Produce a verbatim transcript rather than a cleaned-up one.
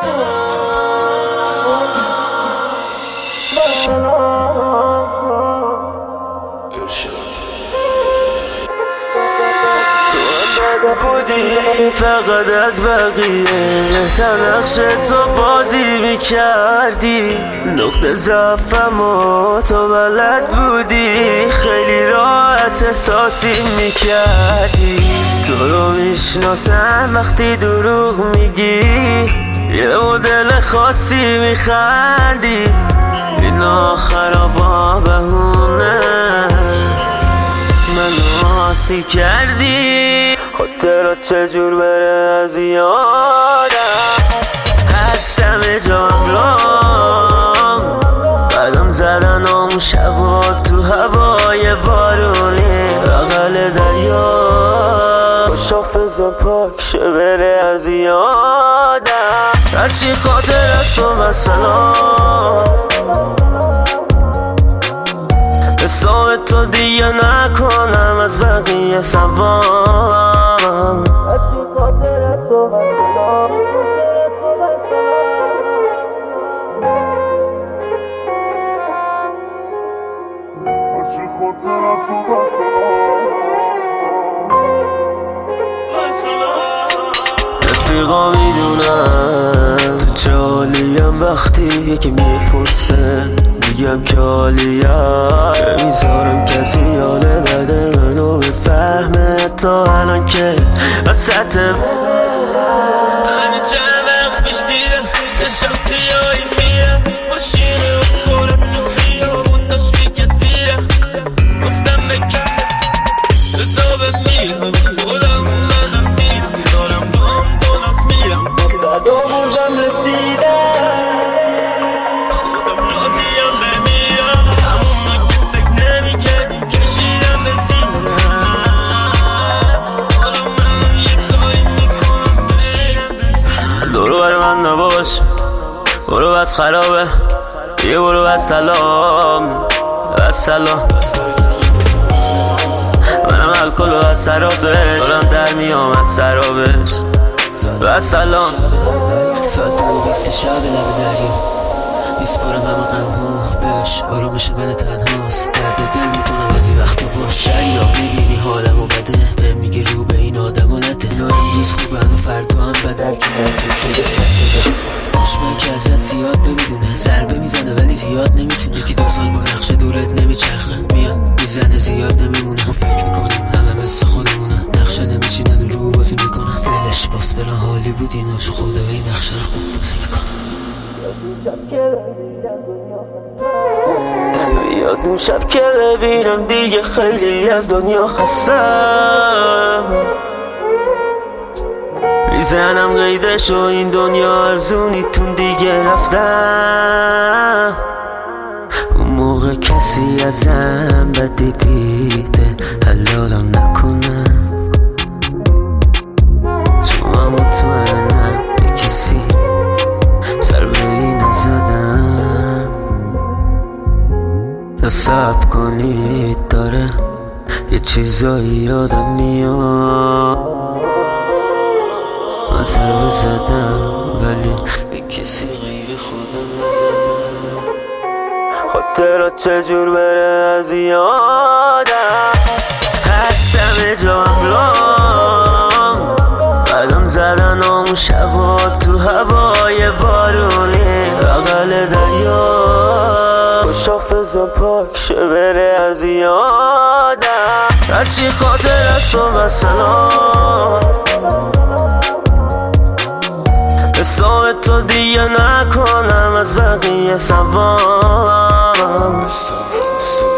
بودی فقط از بقیه نقش تو بازی میکردی، نقطه ضعفم و تو بلد بودی، خیلی راحت احساسی میکردی. تو رو میشناسم وقتی دروغ میگی، یه مدل خاصی میخندی، این آخرا با بهونه منو آسی کردی. خاطرات چجور بره از یادم، هستم جاملام قدم زدن اون شبا تو هوای بارونی بغل دریا، شافزم پاک شه بره از یادم. هرچی خاطر از تو مثلا حساب تو دیگه نکنم از بقیه سوام. هرچی خاطر از تو مثلا هرچی خاطر از تو مثلا رفیقا میدونم تو چه حالیم، وقتی یکی میپرسه میگم که حالیم، نمیذارم کسی حال بده منو بفهمه تا الان که وسط همین چند وقت پیش دیدم چشم سیاهی میرم، ماشینه و خورد تو خیابون داشت میکرد زیرم، گفتم بکن حسابم میرم خودم اومدم دیدم دارم با هم دونست میرم، بعد آوردم رسیدم خودم راضیم بمیرم، همون ما که فکر نمی کردیم کشیدم به زیرم، حالا من یه کاری میکنم برم. دورو بر من نباش، برو بس خرابه، یه برو بس سلام بس سلام. منم الکل و از سرابش دارم در میام از سرابش بس سلام. ساعت دو بیست شب لب دریا میسپارم همه غمها بهش، آرامش من تنهاست، درد دل میکنم از این وقتا باش. شریا میبینی حالمو بده، به میگه رو به این آدمو نده، اینا امروز خوبن و فردا هم بدل که نرزم شده سکته دشمن که ازت زیاد نمیدونه، ضربه میزنه ولی زیاد نمیتونه، یکی دو سال با نقش دورت نمیچرخه، میاد میزنه زیاد نمیمونه. ما فکر میکنم همه مثل خودمونن، نقشه نمیچینن و رو بازی میکنن، دلش باس بلا حالی بود ایناشو خدا این نقشه رو خوب بازی میکنن. بیاد اون شب که ببینم دیگه خیلی از دنیا خستم، میزنم قیدش و این دنیا ارزونیتون دیگه رفتم. اون موقع کسی ازم بدی دیده حلالم نکنم، چون من مطمئنم به کسی سر به این نزدم. تا صبر کنید داره یه چیزایی یادم میاد، من ضربه زدم ولی به کسی غیر خودم نزدم. خاطرات چجور بره از یادم، هستم جاملام قدم زدن اون شبا تو هوای بارونی بغل دریا، شافزم پاک شه بره از یادم. هرچی خاطر از تو مثلا حساب تو دیگه نکنم از بقیه سوام.